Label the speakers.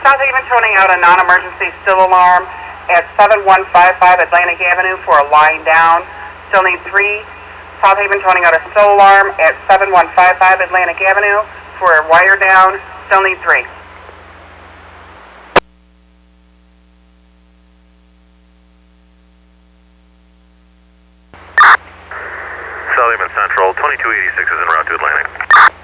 Speaker 1: South Haven toning out a non-emergency still alarm at 7155 Atlantic Avenue for a line down. Still need 3. South Haven toning out a still alarm at 7155 Atlantic Avenue for a wire down. Still need 3.
Speaker 2: South Haven Central, 2286 is en route to Atlantic.